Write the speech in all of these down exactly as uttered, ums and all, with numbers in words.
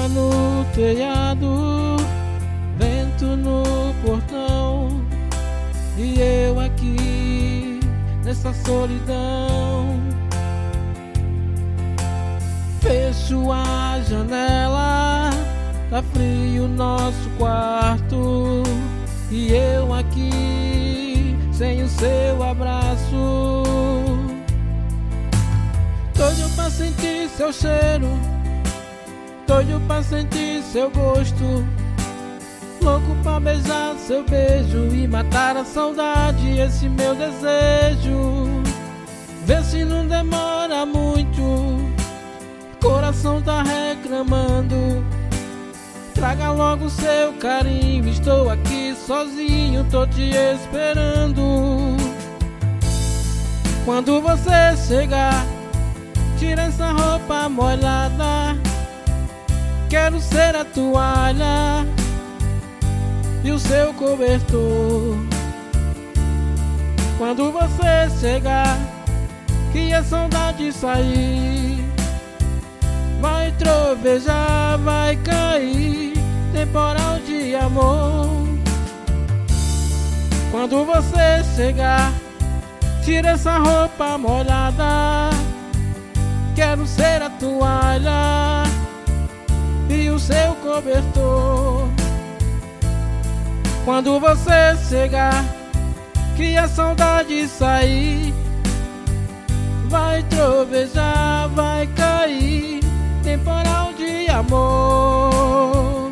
chuva no telhado, vento no portão, e eu aqui nessa solidão. Fecho a janela, tá frio nosso quarto, e eu aqui sem o seu abraço. Doido pra sentir seu cheiro, doido pra sentir seu gosto, louco pra beijar seu beijo e matar a saudade, esse meu desejo. Vê se não demora muito, coração tá reclamando. Traga logo seu carinho, estou aqui sozinho, tô te esperando. Quando você chegar, tira essa roupa molhada, quero ser a toalha e o seu cobertor. Quando você chegar, que a saudade sair, vai trovejar, vai cair, temporal de amor. Quando você chegar, tira essa roupa molhada, quero ser a toalha e o seu cobertor. Quando você chegar, que a saudade sair, vai trovejar, vai cair, temporal de amor.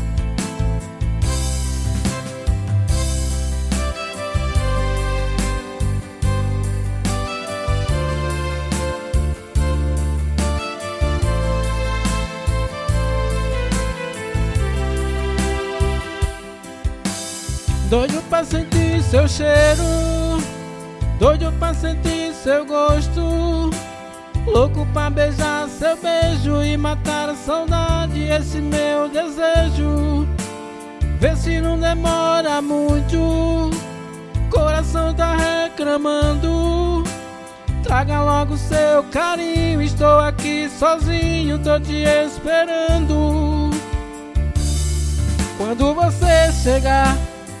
Doido pra sentir seu cheiro, doido pra sentir seu gosto, louco pra beijar seu beijo e matar a saudade, esse meu desejo. Vê se não demora muito, coração tá reclamando. Traga logo seu carinho, estou aqui sozinho, tô te esperando. Quando você chegar,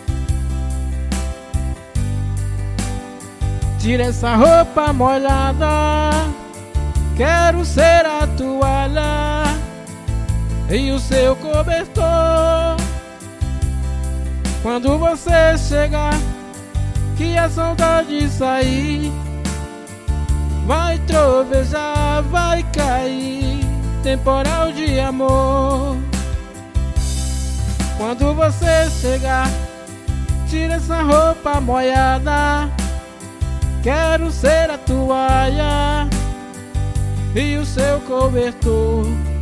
tira essa roupa molhada, quero ser a toalha e o seu cobertor. Quando você chegar, que a saudade sair, vai trovejar, vai cair, temporal de amor. Quando você chegar, tira essa roupa molhada, quero ser a toalha e o seu cobertor.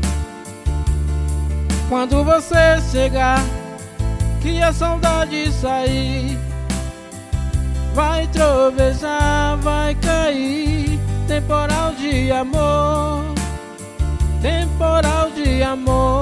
Quando você chegar, que a saudade sair, vai trovejar, vai cair, temporal de amor, temporal de amor.